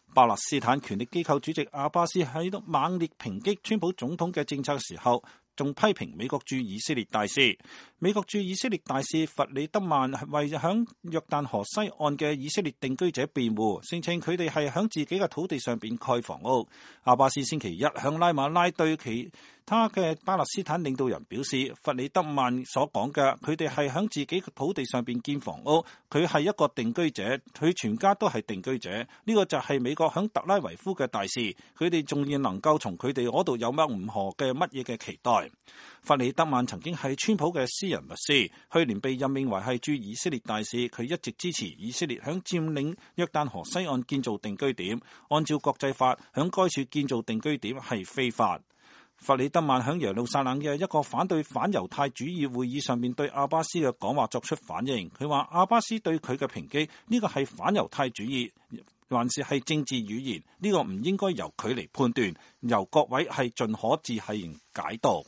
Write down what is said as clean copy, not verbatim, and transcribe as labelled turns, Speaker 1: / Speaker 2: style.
Speaker 1: 巴勒斯坦權力機構主席阿巴斯喺度猛烈抨擊川普總統嘅政策嘅時候，仲批評美國駐以色列大使。美國駐以色列大使弗里德曼為響約旦河西岸嘅以色列定居者辯護，聲稱佢哋係響自己嘅土地上邊蓋房屋。阿巴斯星期一向拉馬拉對其他嘅巴勒斯坦領導人表示，弗里德曼所講嘅佢哋係響自己嘅土地上邊建房屋，佢係一個定居者，佢全家都係定居者。呢個就係美國響特拉維夫嘅大使，佢哋仲要能夠從佢哋嗰度有乜唔何嘅乜嘢嘅期待。弗里德曼曾經係川普嘅私人律師，去年被任命為係駐以色列大使，佢一直支持以色列響佔領約旦河西岸建造定居點，按照國際法響該處建造定居點係非法。弗里德曼響耶路撒冷嘅一個反對反猶太主義會議上面對阿巴斯嘅講話作出反應，佢話阿巴斯對佢嘅抨擊呢個係反猶太主義還是係政治語言，呢個唔應該由佢嚟判斷，由各位係盡可自行解讀。